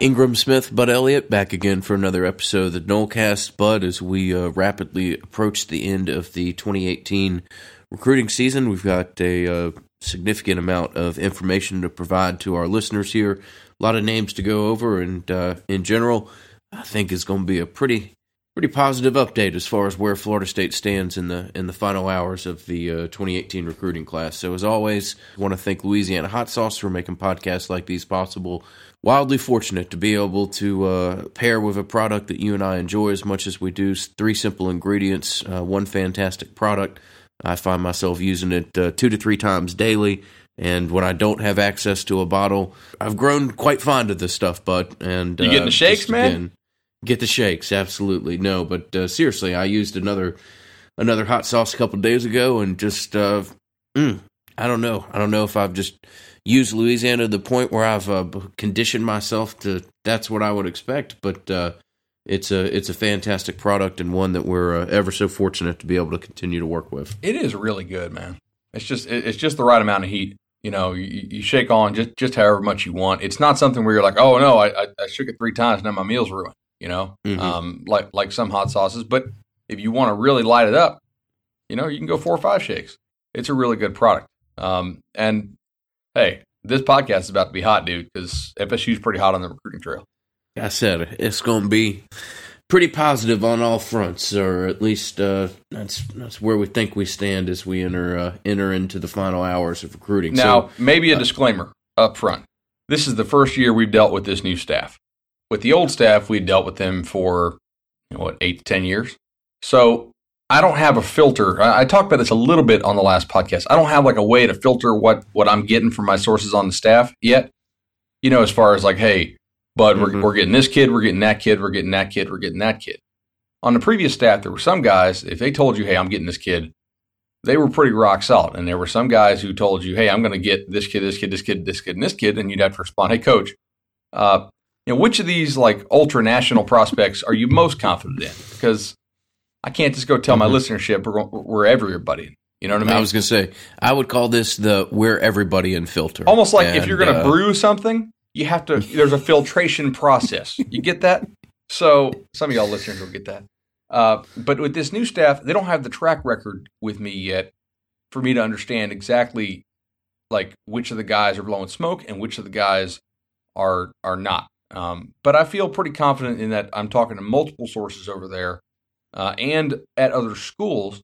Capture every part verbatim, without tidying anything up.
Ingram Smith, Bud Elliott, back again for another episode of the Nolecast. Bud, as we uh, rapidly approach the end of the twenty eighteen recruiting season, we've got a uh, significant amount of information to provide to our listeners here. A lot of names to go over, and uh, in general, I think it's going to be a pretty pretty positive update as far as where Florida State stands in the in the final hours of the uh, twenty eighteen recruiting class. So as always, I want to thank Louisiana Hot Sauce for making podcasts like these possible. Wildly fortunate to be able to uh, pair with a product that you and I enjoy as much as we do. Three simple ingredients, uh, one fantastic product. I find myself using it uh, two to three times daily. And when I don't have access to a bottle, I've grown quite fond of this stuff, Bud. And you getting uh, the shakes, just, man? Again, get the shakes, absolutely. No, but uh, seriously, I used another another hot sauce a couple days ago, and just uh, mm, I don't know. I don't know if I've just used Louisiana to the point where I've uh, conditioned myself to that's what I would expect. But uh, it's a it's a fantastic product, and one that we're uh, ever so fortunate to be able to continue to work with. It is really good, man. It's just it's just the right amount of heat. You know, you, you shake on just, just however much you want. It's not something where you're like, oh no, I, I, I shook it three times, now my meal's ruined. You know, Mm-hmm. um, like like some hot sauces. But if you want to really light it up, you know, you can go four or five shakes. It's a really good product. Um, and hey, this podcast is about to be hot, dude, because F S U's pretty hot on the recruiting trail. I said it's going to be pretty positive on all fronts, or at least uh, that's that's where we think we stand as we enter uh, enter into the final hours of recruiting. Now, so, maybe a uh, disclaimer up front. This is the first year we've dealt with this new staff. With the old staff, we dealt with them for, you know, what, eight to ten years. So I don't have a filter. I, I talked about this a little bit on the last podcast. I don't have like a way to filter what, what I'm getting from my sources on the staff yet. You know, as far as like, hey, Bud, Mm-hmm. we're, we're getting this kid, we're getting that kid, we're getting that kid, we're getting that kid. On the previous staff, there were some guys, if they told you, hey, I'm getting this kid, they were pretty rock solid. And there were some guys who told you, hey, I'm going to get this kid, this kid, this kid, this kid, and this kid. And you'd have to respond, hey, coach, uh, you know, which of these like ultra national prospects are you most confident in? Because I can't just go tell my Mm-hmm. listenership we're, we're everybody. You know what I mean? I was going to say, I would call this the we're everybody in filter. Almost like and, if you're going to uh, brew something, you have to, there's a filtration process. You get that? So some of y'all listeners will get that. Uh, but with this new staff, they don't have the track record with me yet for me to understand exactly like which of the guys are blowing smoke and which of the guys are are not. Um, but I feel pretty confident in that I'm talking to multiple sources over there uh, and at other schools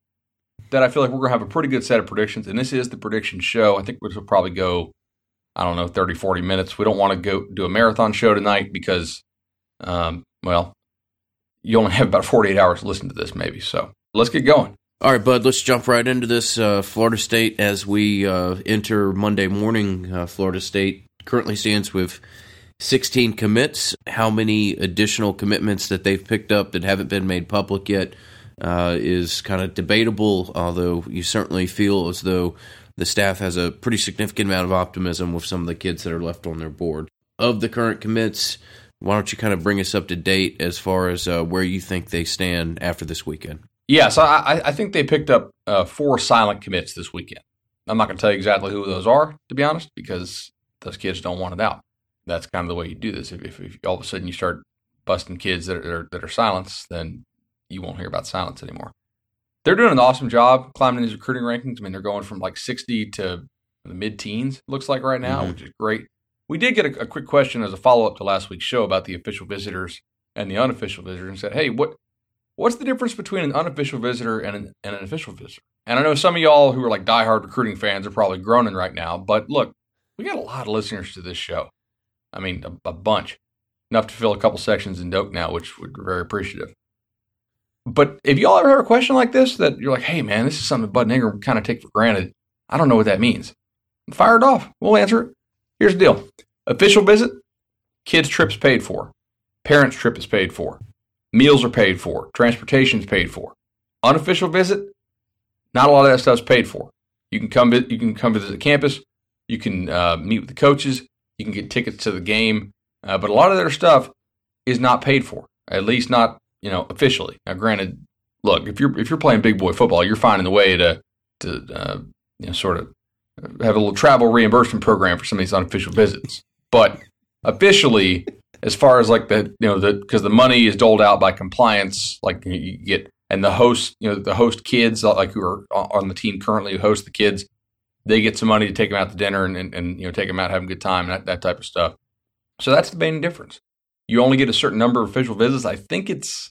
that I feel like we're going to have a pretty good set of predictions. And this is the prediction show. I think this will probably go, I don't know, thirty, forty minutes. We don't want to go do a marathon show tonight because, um, well, you only have about forty-eight hours to listen to this maybe. So let's get going. All right, Bud, let's jump right into this. Uh, Florida State, as we uh, enter Monday morning, uh, Florida State currently stands with sixteen commits. How many additional commitments that they've picked up that haven't been made public yet uh, is kind of debatable, although you certainly feel as though the staff has a pretty significant amount of optimism with some of the kids that are left on their board. Of the current commits, why don't you kind of bring us up to date as far as uh, where you think they stand after this weekend? Yeah, so I, I think they picked up uh, four silent commits this weekend. I'm not going to tell you exactly who those are, to be honest, because those kids don't want it out. That's kind of the way you do this. If, if, if all of a sudden you start busting kids that are that are silenced, then you won't hear about silence anymore. They're doing an awesome job climbing these recruiting rankings. I mean, they're going from like sixty to the mid-teens, it looks like right now, mm-hmm. which is great. We did get a, a quick question as a follow-up to last week's show about the official visitors and the unofficial visitors, and said, hey, what what's the difference between an unofficial visitor and an, and an official visitor? And I know some of y'all who are like diehard recruiting fans are probably groaning right now, but look, we got a lot of listeners to this show. I mean, a, a bunch. Enough to fill a couple sections in Doak now, which we're very appreciative. But if y'all ever have a question like this that you're like, hey, man, this is something Bud and Ingram kind of take for granted, I don't know what that means. Fire it off. We'll answer it. Here's the deal. Official visit, kids' trips paid for. Parents' trip is paid for. Meals are paid for. Transportation is paid for. Unofficial visit, not a lot of that stuff's paid for. You can come, you can come visit the campus. You can uh, meet with the coaches. You can get tickets to the game. Uh, but a lot of their stuff is not paid for, at least not, you know, officially. Now, granted, look, if you're if you're playing big boy football, you're finding a way to to uh, you know sort of have a little travel reimbursement program for some of these unofficial visits. But officially, as far as like the, you know, the, because the money is doled out by compliance, like you get, and the host, you know, the host kids, like who are on the team currently who host the kids, they get some money to take them out to dinner and, and, and you know, take them out, have a good time, that, that type of stuff. So that's the main difference. You only get a certain number of official visits. I think it's,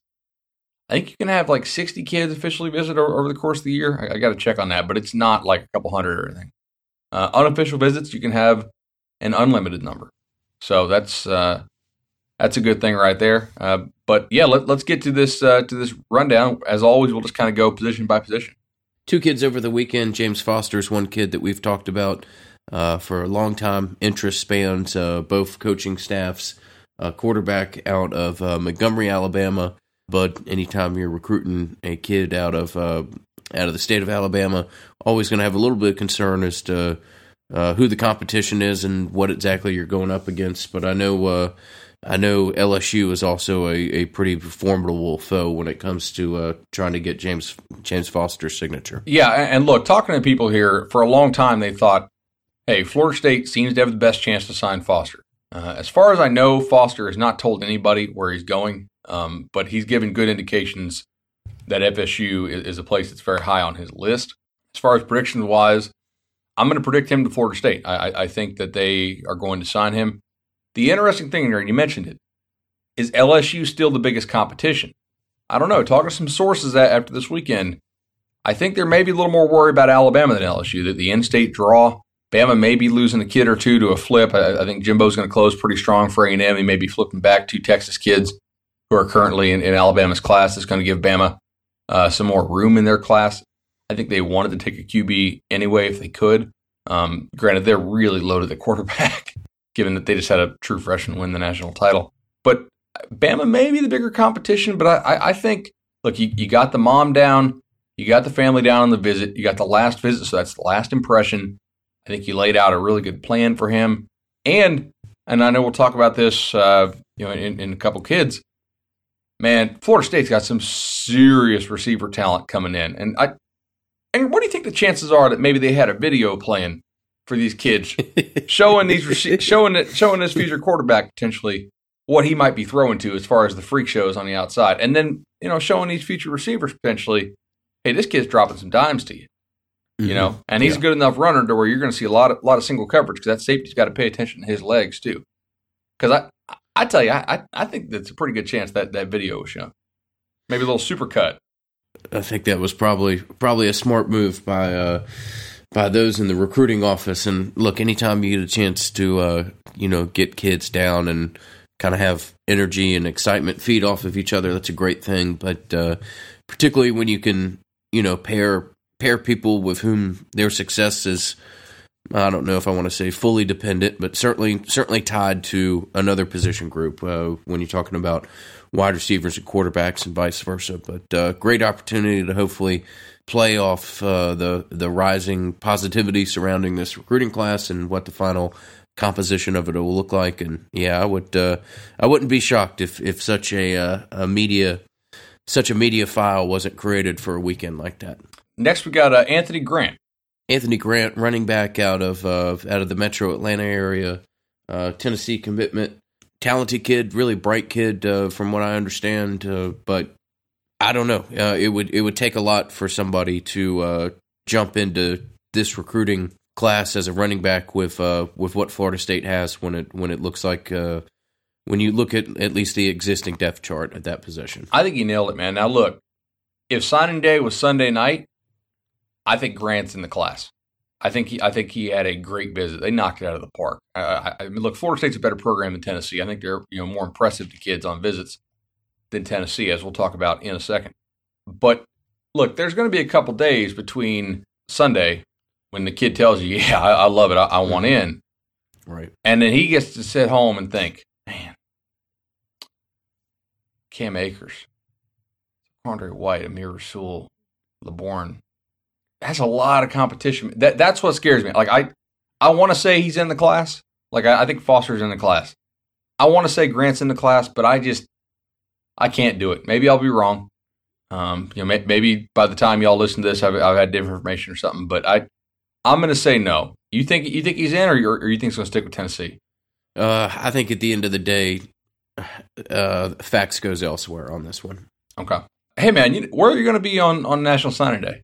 I think you can have like sixty kids officially visit over, over the course of the year. I, I got to check on that, but it's not like a couple hundred or anything. Uh, unofficial visits, you can have an unlimited number. So that's uh, that's a good thing right there. Uh, but yeah, let, let's get to this uh, to this rundown. As always, we'll just kind of go position by position. Two kids over the weekend. James Foster is one kid that we've talked about uh, for a long time. Interest spans uh, both coaching staffs. Uh, quarterback out of uh, Montgomery, Alabama. But anytime you're recruiting a kid out of uh, out of the state of Alabama, always going to have a little bit of concern as to uh, who the competition is and what exactly you're going up against. But I know uh, I know L S U is also a, a pretty formidable foe when it comes to uh, trying to get James James Foster's signature. Yeah, and look, talking to people here, for a long time they thought, hey, Florida State seems to have the best chance to sign Foster. Uh, as far as I know, Foster has not told anybody where he's going, um, but he's given good indications that F S U is, is a place that's very high on his list. As far as predictions-wise, I'm going to predict him to Florida State. I, I think that they are going to sign him. The interesting thing here, and you mentioned it, is L S U still the biggest competition? I don't know. Talking to some sources after this weekend, I think they're maybe a little more worried about Alabama than L S U, that the in-state draw, Bama may be losing a kid or two to a flip. I, I think Jimbo's going to close pretty strong for A and M. He may be flipping back two Texas kids who are currently in, in Alabama's class. That's going to give Bama uh, some more room in their class. I think they wanted to take a Q B anyway if they could. Um, granted, they're really loaded at quarterback, given that they just had a true freshman win the national title. But Bama may be the bigger competition, but I, I, I think, look, you, you got the mom down, you got the family down on the visit, you got the last visit, so that's the last impression. I think you laid out a really good plan for him. And, and I know we'll talk about this uh, you know, in, in a couple kids. Man, Florida State's got some serious receiver talent coming in. And I, and what do you think the chances are that maybe they had a video playing for these kids, showing these rece- showing it, showing this future quarterback potentially what he might be throwing to as far as the freak shows on the outside, and then you know showing these future receivers potentially, hey, this kid's dropping some dimes to you, mm-hmm. you know, and he's yeah. a good enough runner to where you're going to see a lot of lot of single coverage because that safety's got to pay attention to his legs too. Because I I tell you, I I think that's a pretty good chance that that video was shown, maybe a little super cut. I think that was probably probably a smart move by uh, by those in the recruiting office. And look, anytime you get a chance to uh, you know get kids down and kind of have energy and excitement feed off of each other, that's a great thing. But uh, particularly when you can you know pair pair people with whom their success is, I don't know if I want to say fully dependent, but certainly certainly tied to another position group uh, when you're talking about wide receivers and quarterbacks and vice versa. But uh, great opportunity to hopefully play off uh, the the rising positivity surrounding this recruiting class and what the final composition of it will look like. And yeah, I would uh, I wouldn't be shocked if if such a uh, a media such a media file wasn't created for a weekend like that. Next, we got uh, Anthony Grant. Anthony Grant, running back out of uh, out of the Metro Atlanta area, uh, Tennessee commitment. Talented kid, really bright kid, uh, from what I understand. Uh, but I don't know. Uh, it would it would take a lot for somebody to uh, jump into this recruiting class as a running back with uh, with what Florida State has when it when it looks like uh, when you look at at least the existing depth chart at that position. I think you nailed it, man. Now look, if signing day was Sunday night, I think Grant's in the class. I think he, I think he had a great visit. They knocked it out of the park. I, I, I mean, look, Florida State's a better program than Tennessee. I think they're you know more impressive to kids on visits than Tennessee, as we'll talk about in a second. But look, there's going to be a couple days between Sunday when the kid tells you, "Yeah, I, I love it. I, I want in," right, and then he gets to sit home and think, "Man, Cam Akers, Andre White, Amir Rasul, LeBourne." Has a lot of competition. That that's what scares me. Like I, I want to say he's in the class. Like I, I think Foster's in the class. I want to say Grant's in the class, but I just I can't do it. Maybe I'll be wrong. Um, you know, may, maybe by the time y'all listen to this, I've, I've had different information or something. But I, I'm going to say no. You think you think he's in, or, or you think he's going to stick with Tennessee? Uh, I think at the end of the day, uh, facts goes elsewhere on this one. Okay. Hey, man, you, where are you going to be on, on National Signing Day?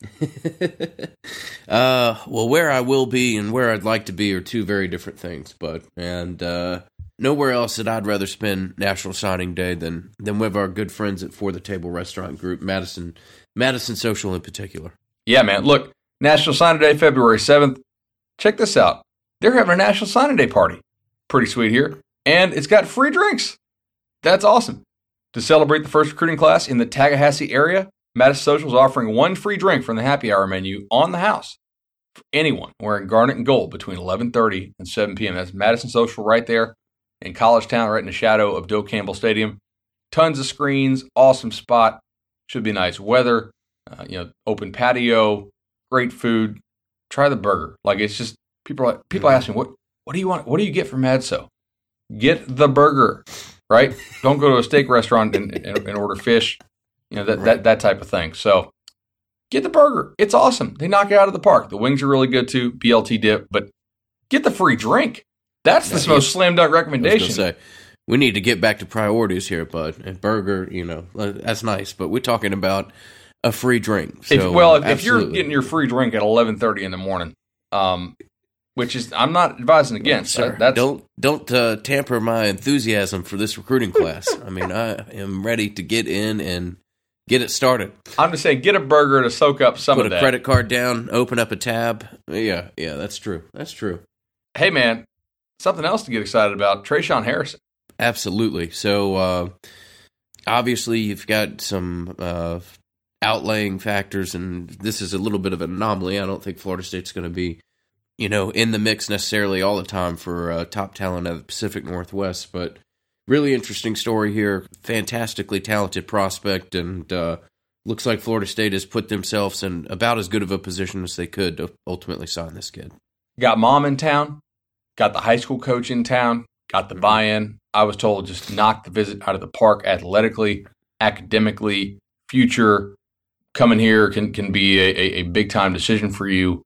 uh, well, where I will be and where I'd like to be are two very different things, but and uh, nowhere else that I'd rather spend National Signing Day than than with our good friends at For the Table Restaurant Group, Madison Madison Social in particular. Yeah, man. Look, National Signing Day, February seventh. Check this out. They're having a National Signing Day party. Pretty sweet here. And it's got free drinks. That's awesome. To celebrate the first recruiting class in the Tallahassee area, Madison Social is offering one free drink from the happy hour menu on the house for anyone wearing garnet and gold between eleven thirty and seven p.m. That's Madison Social right there in College Town, right in the shadow of Doak Campbell Stadium. Tons of screens, awesome spot. Should be nice weather, uh, you know, open patio, great food. Try the burger. Like, it's just, people are, people ask me, what what do you want? What do you get from Madso? Get the burger, right? Don't go to a steak restaurant and, and, and order fish. You know, that, right. that that type of thing. So get the burger. It's awesome. They knock it out of the park. The wings are really good too, B L T dip, but get the free drink. That's the yeah, most slam dunk recommendation. Say, we need to get back to priorities here, bud. And burger, you know, that's nice, but we're talking about a free drink. So, if, well, if, if you're getting your free drink at eleven thirty in the morning, um, which is, I'm not advising against. Sir, that's, don't don't uh, tamper my enthusiasm for this recruiting class. I mean, I am ready to get in and get it started. I'm just saying, get a burger to soak up some Put of that. Put a credit card down, open up a tab. Yeah, yeah, that's true. That's true. Hey, man, something else to get excited about, Trayshawn Harrison. Absolutely. So, uh, obviously, you've got some uh, outlaying factors, and this is a little bit of an anomaly. I don't think Florida State's going to be, you know, in the mix necessarily all the time for uh, top talent at the Pacific Northwest, but really interesting story here. Fantastically talented prospect, and uh, looks like Florida State has put themselves in about as good of a position as they could to ultimately sign this kid. Got mom in town, got the high school coach in town, got the buy-in. I was told just knock the visit out of the park athletically, academically, future. Coming here can, can be a, a, a big-time decision for you.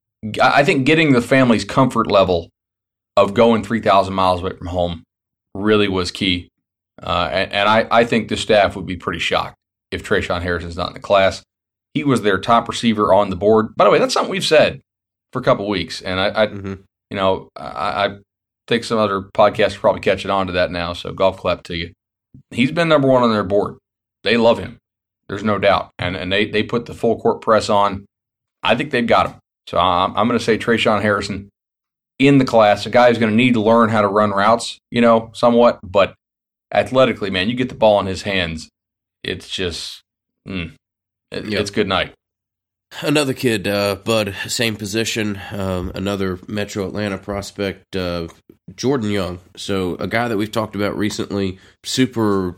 I think getting the family's comfort level of going three thousand miles away from home really was key. Uh, and and I, I think the staff would be pretty shocked if Trayshawn Harrison's not in the class. He was their top receiver on the board. By the way, that's something we've said for a couple of weeks. And I, I mm-hmm. you know, I, I think some other podcasts are probably catching on to that now. So golf clap to you. He's been number one on their board. They love him. There's no doubt. And and they, they put the full court press on. I think they've got him. So I'm, I'm going to say Trayshawn Harrison in the class, a guy who's going to need to learn how to run routes, you know, somewhat. But athletically, man, you get the ball in his hands, it's just, mm, it, yep. it's good night. Another kid, uh, Bud, same position, um, another Metro Atlanta prospect, uh, Jordan Young. So a guy that we've talked about recently, super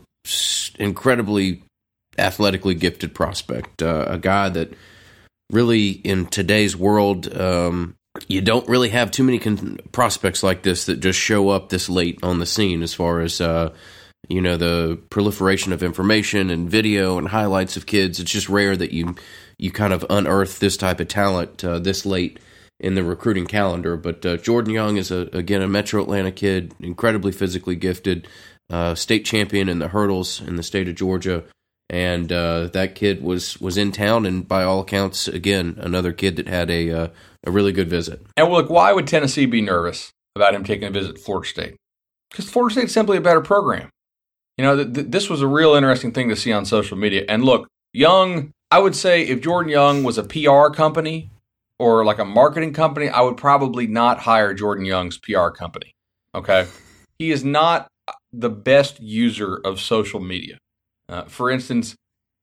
incredibly athletically gifted prospect, uh, a guy that really in today's world, um, you don't really have too many con- prospects like this that just show up this late on the scene as far as, uh, you know, the proliferation of information and video and highlights of kids. It's just rare that you you kind of unearth this type of talent uh, this late in the recruiting calendar. But uh, Jordan Young is, a, again, a Metro Atlanta kid, incredibly physically gifted, uh, state champion in the hurdles in the state of Georgia. And uh, that kid was, was in town, and by all accounts, again, another kid that had a uh, a really good visit. And look, why would Tennessee be nervous about him taking a visit to Florida State? Because Florida State's simply a better program. You know, th- th- this was a real interesting thing to see on social media. And look, Young, I would say if Jordan Young was a P R company or like a marketing company, I would probably not hire Jordan Young's P R company. Okay? He is not the best user of social media. Uh, for instance,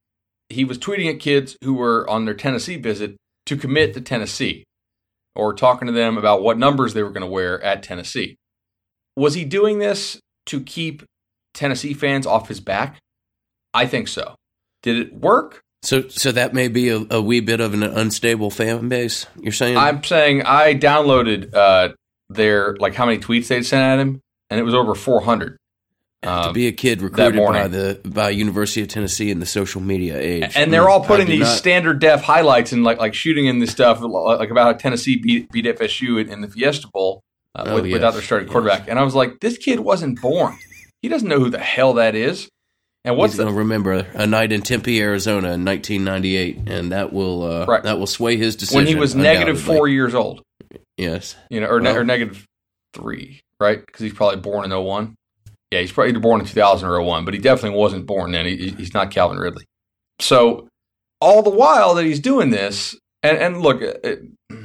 he was tweeting at kids who were on their Tennessee visit to commit to Tennessee or talking to them about what numbers they were going to wear at Tennessee. Was he doing this to keep Tennessee fans off his back? I think so. Did it work? So so that may be a, a wee bit of an unstable fan base, you're saying? I'm saying I downloaded uh, their, like how many tweets they'd sent at him, and it was over four hundred. Uh, to be a kid recruited by the by University of Tennessee in the social media age, and they're all putting these not... standard def highlights and like like shooting in this stuff like about how Tennessee beat, beat F S U in, in the Fiesta Bowl uh, oh, with, yes. without their starting quarterback. Yes. And I was like, this kid wasn't born. He doesn't know who the hell that is. And what's He's going to remember a night in Tempe, Arizona in nineteen ninety-eight, and that will uh, right. that will sway his decision. When he was negative four years old. Yes. You know, or, well, ne- or negative three, right? Because he's probably born in oh one. Yeah, he's probably either born in two thousand or oh one, but he definitely wasn't born then. He, he's not Calvin Ridley. So all the while that he's doing this, and, and look, it,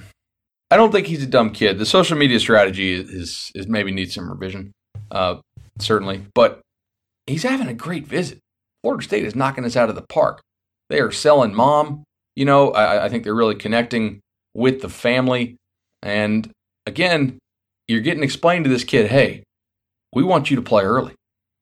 I don't think he's a dumb kid. The social media strategy is, is, is maybe needs some revision, uh, certainly. But he's having a great visit. Florida State is knocking us out of the park. They are selling mom. You know, I, I think they're really connecting with the family. And again, you're getting explained to this kid, hey, we want you to play early.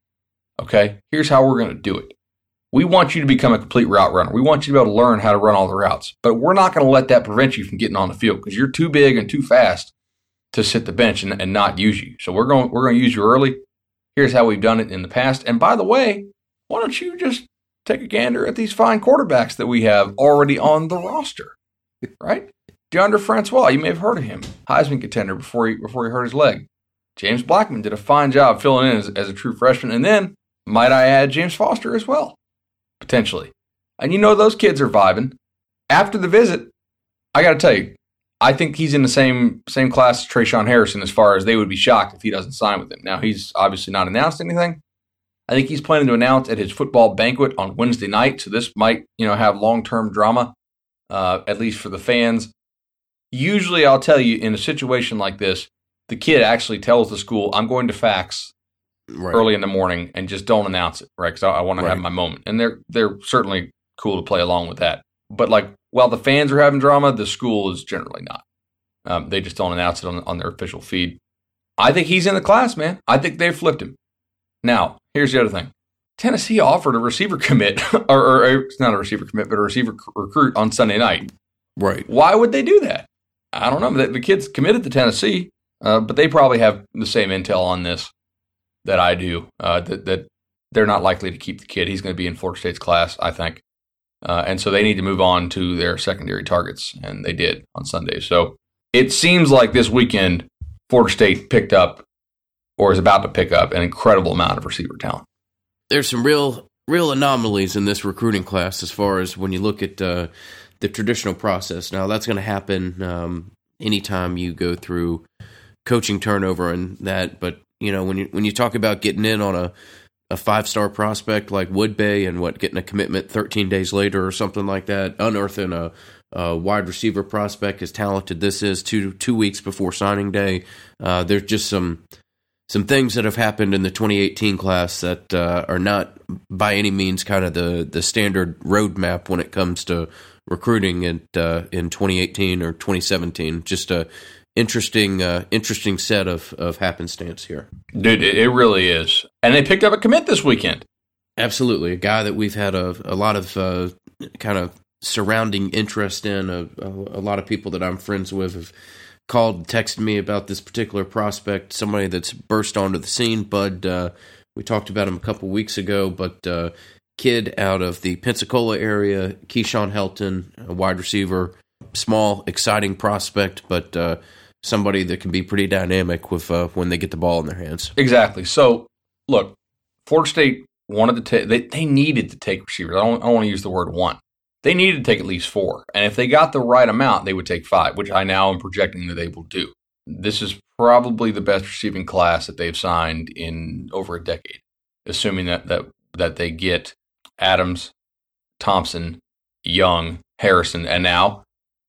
Okay, here's how we're going to do it. We want you to become a complete route runner. We want you to be able to learn how to run all the routes. But we're not going to let that prevent you from getting on the field because you're too big and too fast to sit the bench and, and not use you. So we're going we're going to use you early. Here's how we've done it in the past. And by the way, why don't you just take a gander at these fine quarterbacks that we have already on the roster, right? DeAndre Francois, you may have heard of him, Heisman contender before he before he hurt his leg. James Blackman did a fine job filling in as, as a true freshman. And then, might I add, James Foster as well, potentially. And you know those kids are vibing. After the visit, I got to tell you, I think he's in the same same class as Trayshawn Harrison as far as they would be shocked if he doesn't sign with them. Now, he's obviously not announced anything. I think he's planning to announce at his football banquet on Wednesday night, so this might, you know, have long-term drama, uh, at least for the fans. Usually, I'll tell you, in a situation like this, the kid actually tells the school, I'm going to fax right. early in the morning and just don't announce it, right? Because I, I want to right. have my moment. And they're they're certainly cool to play along with that. But like, while the fans are having drama, the school is generally not. Um, they just don't announce it on, on their official feed. I think he's in the class, man. I think they've flipped him. Now, here's the other thing. Tennessee offered a receiver commit, or, or, or it's not a receiver commit, but a receiver recruit on Sunday night. Right. Why would they do that? I don't know. The, the kid's committed to Tennessee. Uh, but they probably have the same intel on this that I do, uh, that, that they're not likely to keep the kid. He's going to be in Florida State's class, I think. Uh, and so they need to move on to their secondary targets, and they did on Sunday. So it seems like this weekend, Florida State picked up, or is about to pick up, an incredible amount of receiver talent. There's some real real anomalies in this recruiting class as far as when you look at uh, the traditional process. Now, that's going to happen um, anytime you go through coaching turnover and that, but you know, when you when you talk about getting in on a, a five star prospect like Woodbay and what getting a commitment thirteen days later or something like that, unearthing a, a wide receiver prospect as talented this is two two weeks before signing day, uh, there's just some some things that have happened in the twenty eighteen class that uh, are not by any means kind of the the standard roadmap when it comes to recruiting in uh, in twenty eighteen or twenty seventeen. Just a Interesting, uh, interesting set of, of happenstance here. Dude, it, it really is. And they picked up a commit this weekend. Absolutely. A guy that we've had a, a lot of uh, kind of surrounding interest in. A, a, a lot of people that I'm friends with have called, texted me about this particular prospect, somebody that's burst onto the scene. Bud, uh, we talked about him a couple weeks ago, but uh, kid out of the Pensacola area, Keyshawn Helton, a wide receiver, small, exciting prospect, but uh, somebody that can be pretty dynamic with uh, when they get the ball in their hands. Exactly. So, look, Florida State wanted to take, they, they needed to take receivers. I don't, I don't want to use the word one. They needed to take at least four. And if they got the right amount, they would take five, which I now am projecting that they will do. This is probably the best receiving class that they've signed in over a decade, assuming that that, that they get Adams, Thompson, Young, Harrison, and now,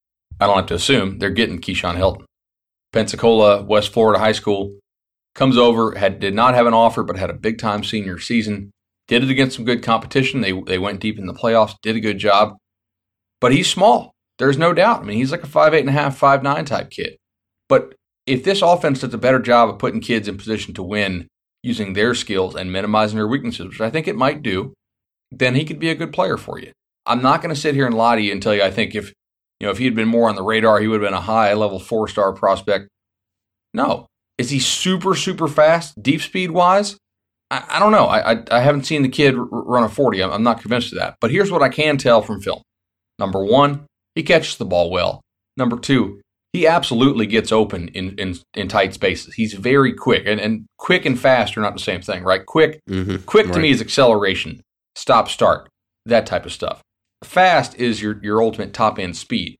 I don't have to assume, they're getting Keyshawn Helton. Pensacola, West Florida High School, comes over, had did not have an offer, but had a big-time senior season. Did it against some good competition. They they went deep in the playoffs, did a good job. But he's small. There's no doubt. I mean, he's like a five eight and a half, five nine type kid. But if this offense does a better job of putting kids in position to win using their skills and minimizing their weaknesses, which I think it might do, then he could be a good player for you. I'm not going to sit here and lie to you and tell you I think if You know, if he had been more on the radar, he would have been a high-level four-star prospect. No. Is he super, super fast, deep speed-wise? I, I don't know. I, I I haven't seen the kid r- run a forty. I'm, I'm not convinced of that. But here's what I can tell from film. Number one, he catches the ball well. Number two, he absolutely gets open in, in, in tight spaces. He's very quick, and, and quick and fast are not the same thing, right? Quick, Mm-hmm. quick to Right. me is acceleration, stop, start, that type of stuff. Fast is your, your ultimate top-end speed.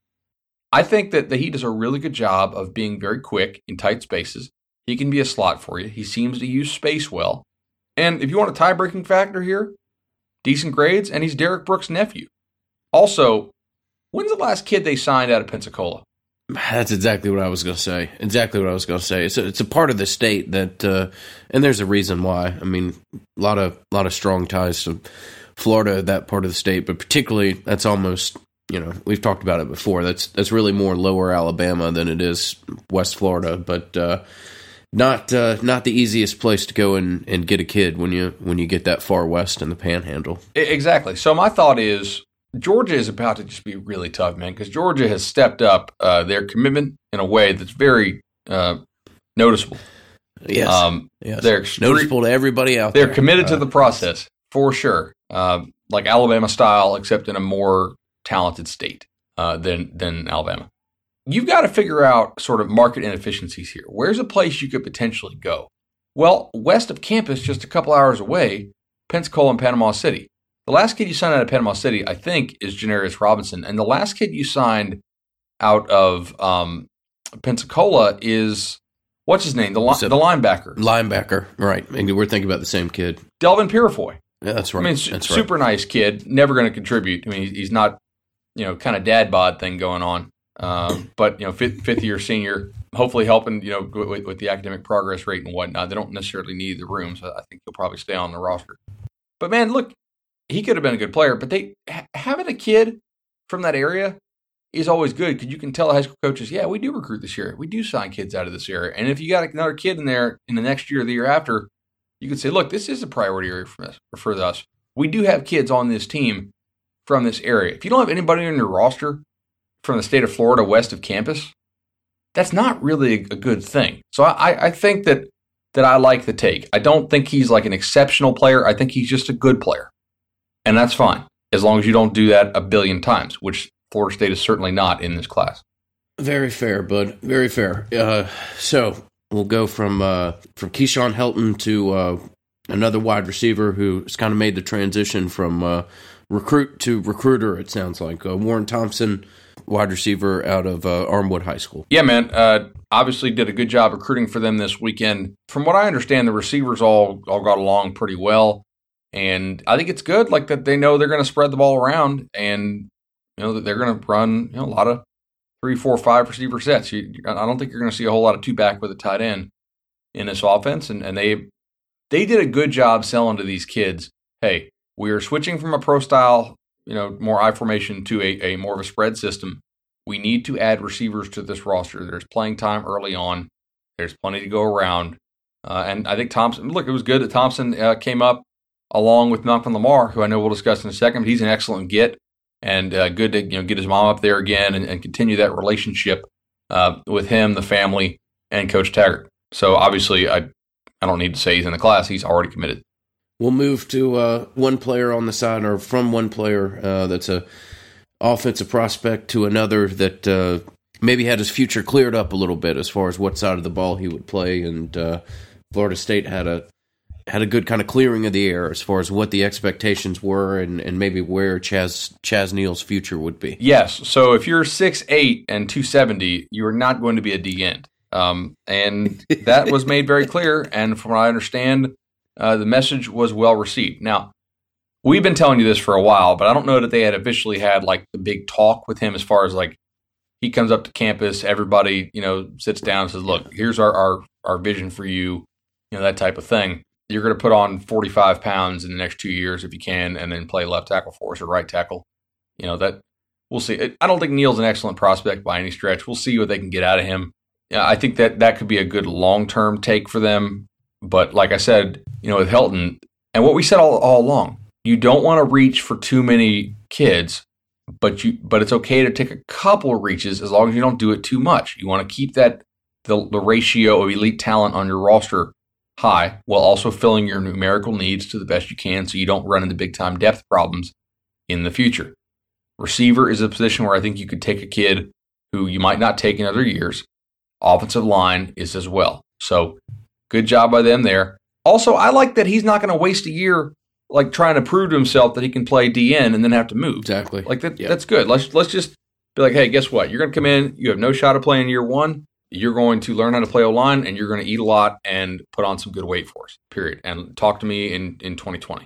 I think that the, he does a really good job of being very quick in tight spaces. He can be a slot for you. He seems to use space well. And if you want a tie-breaking factor here, decent grades, and he's Derek Brooks' nephew. Also, when's the last kid they signed out of Pensacola? That's exactly what I was going to say. Exactly what I was going to say. It's a, it's a part of the state that, uh, and there's a reason why. I mean, a lot of lot of strong ties to Florida, that part of the state, but particularly that's almost, you know, we've talked about it before. That's that's really more lower Alabama than it is West Florida, but uh, not uh, not the easiest place to go and, and get a kid when you when you get that far west in the Panhandle. Exactly. So my thought is, Georgia is about to just be really tough, man, because Georgia has stepped up uh, their commitment in a way that's very uh, noticeable. Yes, um, yes. They're extre- noticeable to everybody out They're there. committed to Uh, the process, for sure, uh, like Alabama style, except in a more talented state uh, than than Alabama. You've got to figure out sort of market inefficiencies here. Where's a place you could potentially go? Well, west of campus, just a couple hours away, Pensacola and Panama City. The last kid you signed out of Panama City, I think, is Janarius Robinson. And the last kid you signed out of um, Pensacola is, what's his name? The, li- So- the linebacker. linebacker, right? And we're thinking about the same kid. Delvin Purifoy. Yeah, that's right. I mean, su- that's right. super nice kid, never going to contribute. I mean, he's, he's not, you know, kind of dad bod thing going on. Um, but, you know, fifth, fifth year senior, hopefully helping, you know, with, with the academic progress rate and whatnot. They don't necessarily need the room, so I think he'll probably stay on the roster. But, man, look, he could have been a good player, but they ha- having a kid from that area is always good because you can tell the high school coaches, yeah, we do recruit this year. We do sign kids out of this area. And if you got another kid in there in the next year or the year after, you could say, look, this is a priority area for us. For us. We do have kids on this team from this area. If you don't have anybody on your roster from the state of Florida west of campus, that's not really a, a good thing. So I, I think that that I like the take. I don't think he's like an exceptional player. I think he's just a good player. And that's fine, as long as you don't do that a billion times, which Florida State is certainly not in this class. Very fair, bud. Very fair. Uh, so we'll go from uh, from Keyshawn Helton to uh, another wide receiver who's kind of made the transition from uh, recruit to recruiter, it sounds like. Uh, Warren Thompson, wide receiver out of uh, Armwood High School. Yeah, man. Uh, obviously did a good job recruiting for them this weekend. From what I understand, the receivers all, all got along pretty well. And I think it's good, like that they know they're going to spread the ball around, and you know that they're going to run you know, a lot of three, four, five receiver sets. You, I don't think you're going to see a whole lot of two back with a tight end in this offense, and, and they they did a good job selling to these kids. Hey, we are switching from a pro style, you know, more I formation to a, a more of a spread system. We need to add receivers to this roster. There's playing time early on. There's plenty to go around, uh, and I think Thompson. Look, it was good that Thompson uh, came up along with Malcolm Lamar, who I know we'll discuss in a second, but he's an excellent get, and uh, good to you know get his mom up there again and, and continue that relationship uh, with him, the family, and Coach Taggart. So obviously, I I don't need to say he's in the class; he's already committed. We'll move to uh, one player on the side, or from one player uh, that's a offensive prospect to another that uh, maybe had his future cleared up a little bit as far as what side of the ball he would play, and uh, Florida State had a had a good kind of clearing of the air as far as what the expectations were and, and maybe where Chaz Chaz Neal's future would be. Yes. So if you're six eight and two seventy, you are not going to be a D end. Um, and that was made very clear. And from what I understand, uh, the message was well received. Now, we've been telling you this for a while, but I don't know that they had officially had like the big talk with him as far as like he comes up to campus, everybody, you know, sits down and says, look, here's our, our, our vision for you, you know, that type of thing. You're going to put on forty-five pounds in the next two years if you can, and then play left tackle for us or right tackle. You know, that we'll see. I don't think Neal's an excellent prospect by any stretch. We'll see what they can get out of him. Yeah, I think that that could be a good long-term take for them. But like I said, you know, with Helton, and what we said all, all along, you don't want to reach for too many kids, but you but it's okay to take a couple of reaches as long as you don't do it too much. You want to keep that the, the ratio of elite talent on your roster high while also filling your numerical needs to the best you can so you don't run into big-time depth problems in the future. Receiver is a position where I think you could take a kid who you might not take in other years. Offensive line is as well. So good job by them there. Also, I like that he's not going to waste a year like trying to prove to himself that he can play D N and then have to move. Exactly. Like that, Yep. That's good. Let's let's just be like, hey, guess what? You're going to come in. You have no shot of playing year one. You're going to learn how to play O-line, and you're going to eat a lot and put on some good weight for us, period. And talk to me in, in twenty twenty,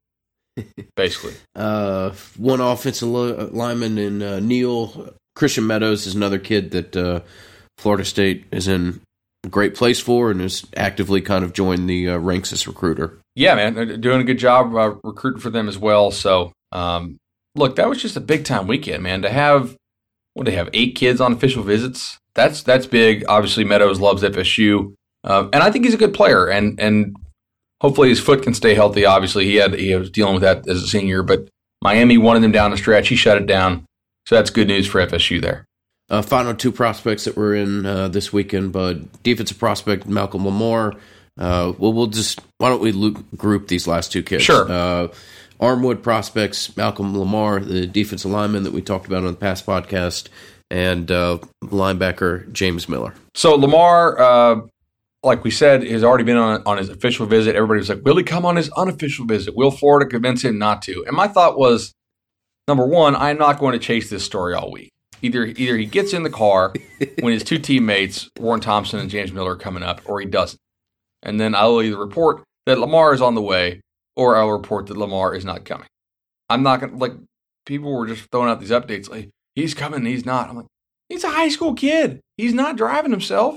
basically. Uh, one offensive li- lineman in uh, Neal. Christian Meadows is another kid that uh, Florida State is in a great place for and is actively kind of joined the uh, ranks as recruiter. Yeah, man, they're doing a good job uh, recruiting for them as well. So, um, look, that was just a big-time weekend, man. To have, what, do they have, eight kids on official visits? That's that's big. Obviously, Meadows loves F S U, uh, and I think he's a good player. And and hopefully his foot can stay healthy. Obviously, he had he was dealing with that as a senior, but Miami wanted him down the stretch. He shut it down, so that's good news for F S U there. Uh, final two prospects that were in uh, this weekend, but defensive prospect Malcolm Lamar. Uh, well, we'll just why don't we loop, group these last two kids? Sure. Uh, Armwood prospects Malcolm Lamar, the defensive lineman that we talked about on the past podcast, and uh, linebacker James Miller. So Lamar, uh, like we said, has already been on on his official visit. Everybody was like, will he come on his unofficial visit? Will Florida convince him not to? And my thought was, number one, I'm not going to chase this story all week. Either either he gets in the car when his two teammates, Warren Thompson and James Miller, are coming up, or he doesn't. And then I'll either report that Lamar is on the way, or I'll report that Lamar is not coming. I'm not going to, like, people were just throwing out these updates like, he's coming, he's not. I'm like, he's a high school kid. He's not driving himself.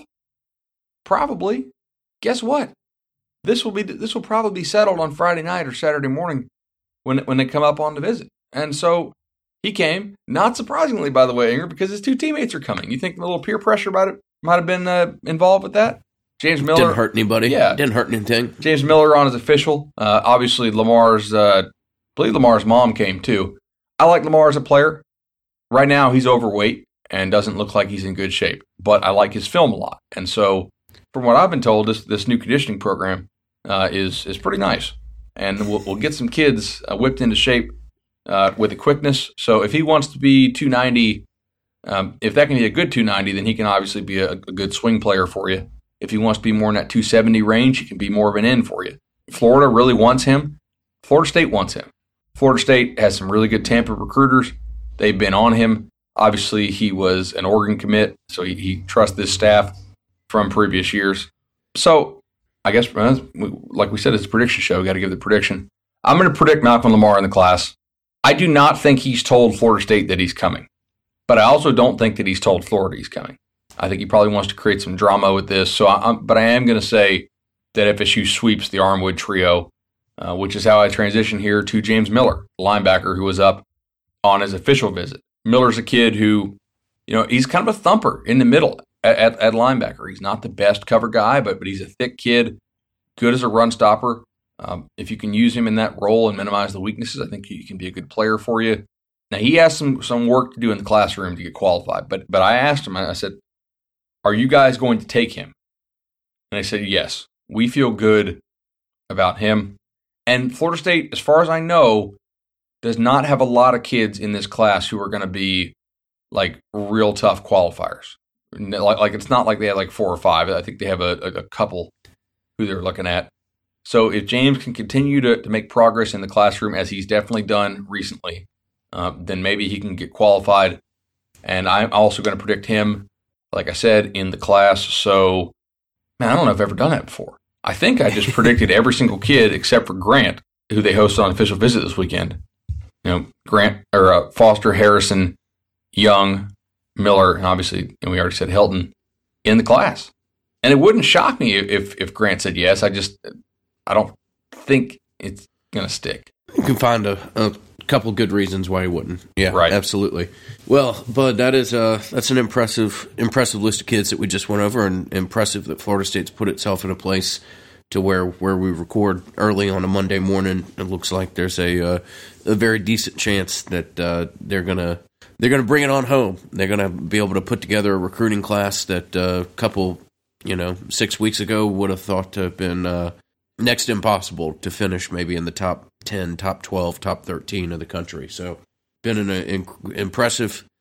Probably. Guess what? This will be this will probably be settled on Friday night or Saturday morning when when they come up on the visit. And so he came, not surprisingly, by the way, Ingrid, because his two teammates are coming. You think a little peer pressure about it might have been uh, involved with that? James Miller Didn't hurt anybody. Yeah. Didn't hurt anything. James Miller on his official. Uh, obviously, Lamar's, uh, I believe Lamar's mom came too. I like Lamar as a player. Right now, he's overweight and doesn't look like he's in good shape, but I like his film a lot. And so, from what I've been told, this this new conditioning program uh, is is pretty nice, and we'll, we'll get some kids uh, whipped into shape uh, with the quickness. So, if he wants to be two ninety, um, if that can be a good two ninety, then he can obviously be a, a good swing player for you. If he wants to be more in that two seventy range, he can be more of an end for you. Florida really wants him. Florida State wants him. Florida State has some really good Tampa recruiters. They've been on him. Obviously, he was an Oregon commit, so he, he trusts this staff from previous years. So, I guess, like we said, it's a prediction show. Got to give the prediction. I'm going to predict Malcolm Lamar in the class. I do not think he's told Florida State that he's coming, but I also don't think that he's told Florida he's coming. I think he probably wants to create some drama with this. So, I, I'm, but I am going to say that F S U sweeps the Armwood trio, uh, which is how I transition here to James Miller, linebacker who was up on his official visit. Miller's a kid who, you know, he's kind of a thumper in the middle at, at, at linebacker. He's not the best cover guy, but but he's a thick kid, good as a run stopper. Um, if you can use him in that role and minimize the weaknesses, I think he can be a good player for you. Now, he has some some work to do in the classroom to get qualified, but but I asked him, I said, are you guys going to take him? And they said, yes, we feel good about him. And Florida State, as far as I know, does not have a lot of kids in this class who are going to be like real tough qualifiers. Like, like it's not like they have like four or five. I think they have a, a, a couple who they're looking at. So if James can continue to, to make progress in the classroom, as he's definitely done recently, uh, then maybe he can get qualified. And I'm also going to predict him, like I said, in the class. So, man, I don't know if I've ever done that before. I think I just predicted every single kid except for Grant, who they hosted on official visit this weekend. You know, Grant or uh, Foster, Harrison, Young, Miller, and obviously, and we already said Hilton in the class. And it wouldn't shock me if if Grant said yes. I just I don't think it's gonna stick. You can find a, a couple good reasons why he wouldn't. Yeah, right. Absolutely. Well, Bud, that is uh that's an impressive impressive list of kids that we just went over, and impressive that Florida State's put itself in a place to where where we record early on a Monday morning. It looks like there's a uh, a very decent chance that uh, they're gonna they're gonna bring it on home. They're gonna be able to put together a recruiting class that a uh, couple you know six weeks ago would have thought to have been uh, next to impossible to finish maybe in the top ten, top twelve, top thirteen of the country. So been an, an impressive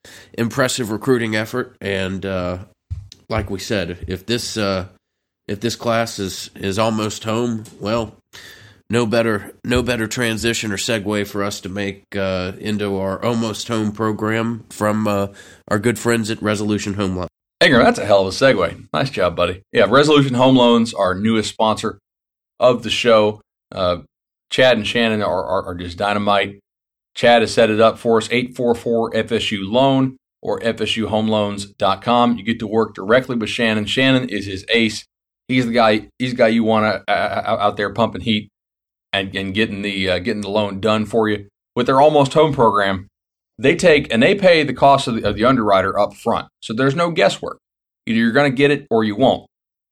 impressive recruiting effort, and uh, like we said, if this uh, if this class is is almost home, well, no better no better transition or segue for us to make uh, into our almost home program from uh, our good friends at Resolution Home Loans. Ingram, that's a hell of a segue. Nice job, buddy. Yeah, Resolution Home Loans, our newest sponsor of the show. Uh, Chad and Shannon are, are, are just dynamite. Chad has set it up for us, eight four four F S U loan or F S U home loans dot com. You get to work directly with Shannon. Shannon is his ace. He's the guy. He's the guy you want to, uh, out there pumping heat and, and getting the uh, getting the loan done for you. With their Almost Home program, they take and they pay the cost of the, of the underwriter up front. So there's no guesswork. Either you're going to get it or you won't.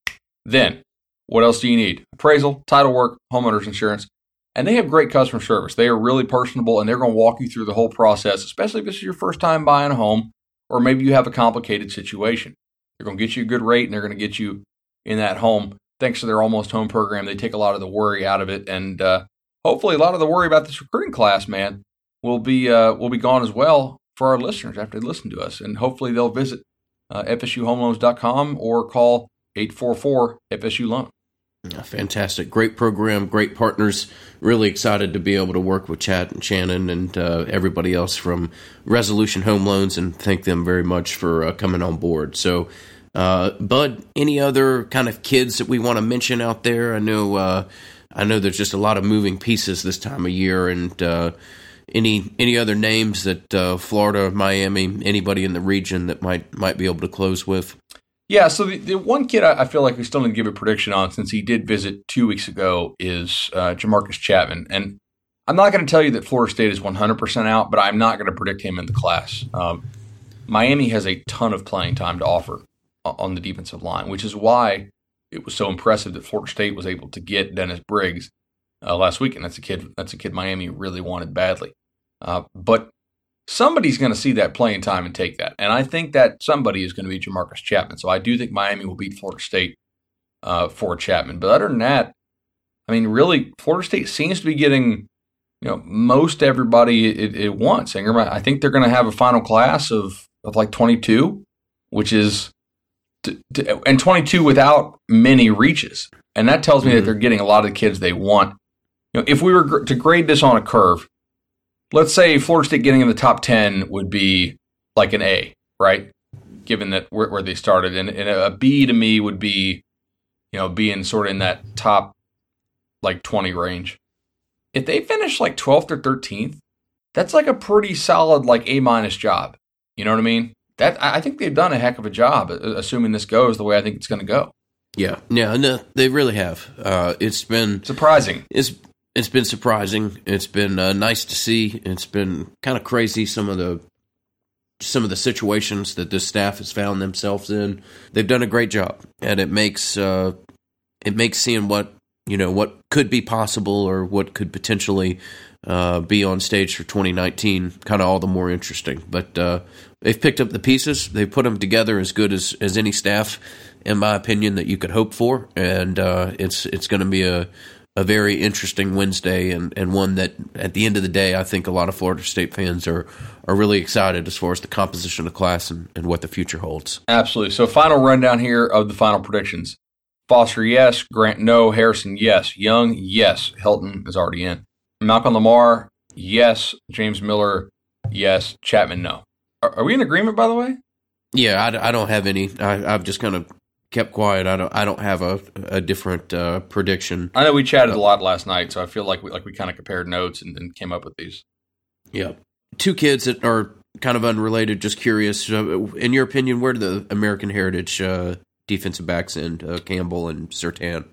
Then, what else do you need? Appraisal, title work, homeowners insurance. And they have great customer service. They are really personable, and they're going to walk you through the whole process, especially if this is your first time buying a home, or maybe you have a complicated situation. They're going to get you a good rate, and they're going to get you in that home. Thanks to their Almost Home program, they take a lot of the worry out of it, and uh, hopefully a lot of the worry about this recruiting class, man, will be uh, will be gone as well for our listeners after they listen to us. And hopefully they'll visit uh, F S U home loans dot com or call eight four four F S U loan. Yeah, fantastic. Great program, great partners. Really excited to be able to work with Chad and Shannon and uh, everybody else from Resolution Home Loans, and thank them very much for uh, coming on board. So, uh, Bud, any other kind of kids that we want to mention out there? I know uh, I know there's just a lot of moving pieces this time of year, and uh, any any other names that uh, Florida, Miami, anybody in the region that might might be able to close with? Yeah, so the, the one kid I, I feel like we still need to give a prediction on, since he did visit two weeks ago, is uh, Jamarcus Chapman. And I'm not going to tell you that Florida State is one hundred percent out, but I'm not going to predict him in the class. Um, Miami has a ton of playing time to offer on the defensive line, which is why it was so impressive that Florida State was able to get Dennis Briggs uh, last week. And that's a kid, that's a kid Miami really wanted badly. Uh, but somebody's going to see that playing time and take that. And I think that somebody is going to be Jamarcus Chapman. So I do think Miami will beat Florida State uh, for Chapman. But other than that, I mean, really, Florida State seems to be getting, you know, most everybody it, it wants. Ingram, I think they're going to have a final class of, of like twenty-two, which is, t- t- and twenty-two without many reaches. And that tells me mm-hmm. that they're getting a lot of the kids they want. You know, if we were gr- to grade this on a curve, let's say Florida State getting in the top ten would be like an A, right? Given that where, where they started. And, and a B to me would be, you know, being sort of in that top like twenty range. If they finish like twelfth or thirteenth, that's like a pretty solid like A-minus job. You know what I mean? That I think they've done a heck of a job, assuming this goes the way I think it's going to go. Yeah, yeah, no, they really have. Uh, it's been surprising. It's It's been surprising. It's been uh, nice to see. It's been kind of crazy, some of the some of the situations that this staff has found themselves in. They've done a great job, and it makes uh, it makes seeing what you know what could be possible or what could potentially uh, be on stage for twenty nineteen kind of all the more interesting. But uh, they've picked up the pieces. They've put them together as good as, as any staff, in my opinion, that you could hope for. And uh, it's it's going to be a a very interesting Wednesday, and, and one that, at the end of the day, I think a lot of Florida State fans are, are really excited as far as the composition of class and, and what the future holds. Absolutely. So final rundown here of the final predictions. Foster, yes. Grant, no. Harrison, yes. Young, yes. Hilton is already in. Malcolm Lamar, yes. James Miller, yes. Chapman, no. Are, are we in agreement, by the way? Yeah, I, I don't have any. I, I've just kind of kept quiet. I don't. I don't have a, a different uh, prediction. I know we chatted a lot last night, so I feel like we like we kind of compared notes and, and came up with these. Yeah, two kids that are kind of unrelated. Just curious, uh, in your opinion, where do the American Heritage uh, defensive backs end? Uh, Campbell and Surtain.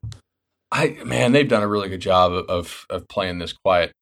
I man, they've done a really good job of of, of playing this quiet.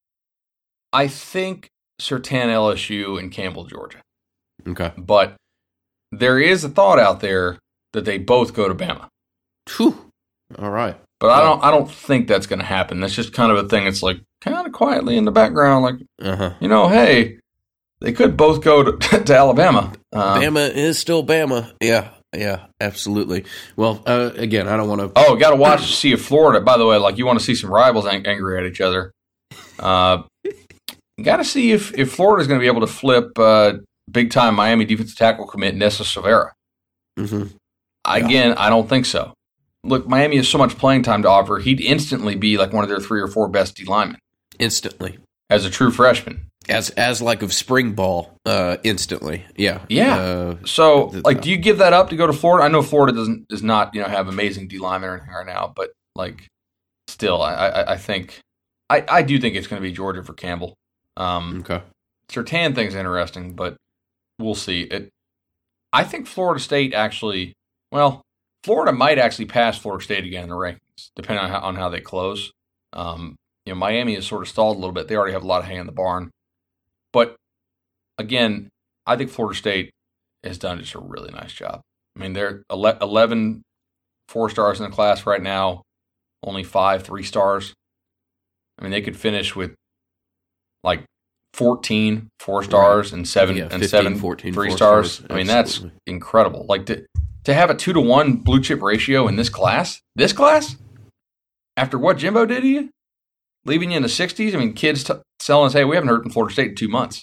I think Surtain L S U and Campbell Georgia. Okay, but there is a thought out there that they both go to Bama. Whew. All right. But I don't I don't think that's going to happen. That's just kind of a thing. It's like kind of quietly in the background, like, uh-huh. you know, hey, they could both go to, to Alabama. Um, Bama is still Bama. Yeah, yeah, absolutely. Well, uh, again, I don't want to. Oh, got to watch to see if Florida, by the way, like you want to see some rivals ang- angry at each other. Uh, got to see if, if Florida's going to be able to flip uh, big-time Miami defensive tackle commit Nessa Silvera. Mm-hmm. Again, I don't think so. Look, Miami has so much playing time to offer. He'd instantly be like one of their three or four best D linemen. Instantly. As a true freshman. As as like of spring ball, uh, instantly. Yeah. Yeah. Uh, so, like, do you give that up to go to Florida? I know Florida doesn't does not, you know, have amazing D linemen or anything right now, but, like, still, I, I, I think I, I do think it's going to be Georgia for Campbell. Um, okay. Surtain thing's interesting, but we'll see. It. I think Florida State actually, well, Florida might actually pass Florida State again in the rankings, depending on how, on how they close. Um, you know, Miami has sort of stalled a little bit. They already have a lot of hay in the barn. But, again, I think Florida State has done just a really nice job. I mean, they're eleven four-stars in the class right now, only five three-stars. I mean, they could finish with, like, fourteen four-stars right. and seven yeah, and fifteen, seven fourteen three-stars. Stars. I mean, that's incredible. Like, to, to have a two to one blue chip ratio in this class, this class, after what Jimbo did to you, leaving you in the sixties. I mean, kids t- telling us, hey, we haven't heard from Florida State in two months.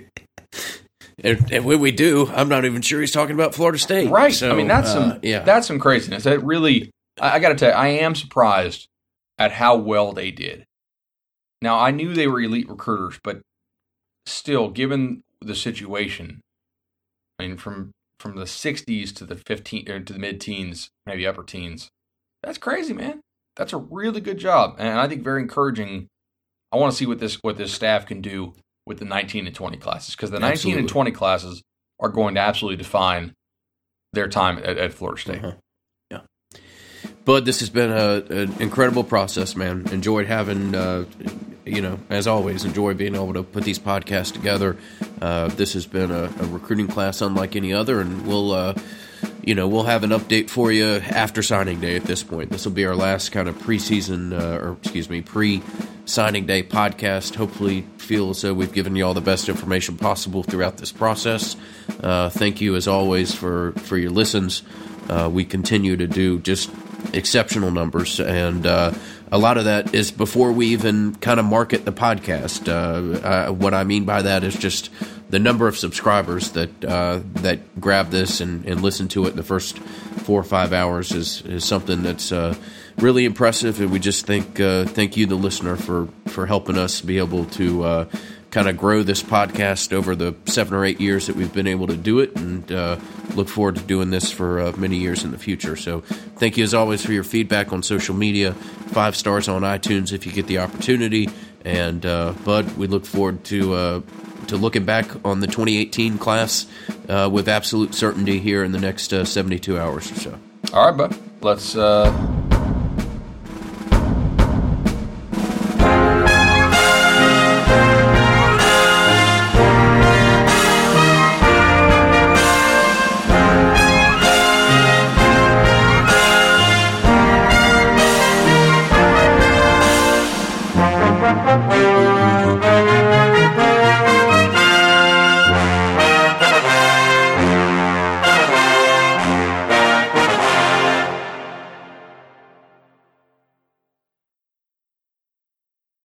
and, and when we do, I'm not even sure he's talking about Florida State. Right. So, I mean, that's some uh, yeah. that's some craziness. That really, I, I got to tell you, I am surprised at how well they did. Now, I knew they were elite recruiters, but still, given the situation, I mean, from from the sixties to the fifteen or to the mid-teens, maybe upper teens, that's crazy, man. That's a really good job, and I think very encouraging. I want to see what this what this staff can do with the nineteen and twenty classes, because the nineteen absolutely. and twenty classes are going to absolutely define their time at, at Florida State. Uh-huh. Yeah, Bud, this has been a, an incredible process, man. Enjoyed having, uh, you know, as always, enjoy being able to put these podcasts together. Uh, this has been a, a recruiting class unlike any other, and we'll. Uh, You know, we'll have an update for you after signing day at this point. This will be our last kind of preseason, uh, or excuse me, pre-signing day podcast. Hopefully feel as though we've given you all the best information possible throughout this process. Uh, thank you, as always, for, for your listens. Uh, we continue to do just exceptional numbers, and uh, a lot of that is before we even kind of market the podcast. Uh, uh, what I mean by that is just the number of subscribers that uh, that grab this and, and listen to it in the first four or five hours is, is something that's uh, really impressive, and we just think uh, thank you, the listener, for, for helping us be able to uh, kind of grow this podcast over the seven or eight years that we've been able to do it, and uh, look forward to doing this for uh, many years in the future. So thank you, as always, for your feedback on social media. Five stars on iTunes if you get the opportunity. And, uh, Bud, we look forward to uh, to looking back on the twenty eighteen class uh, with absolute certainty here in the next uh, seventy-two hours or so. All right, bud. Let's uh,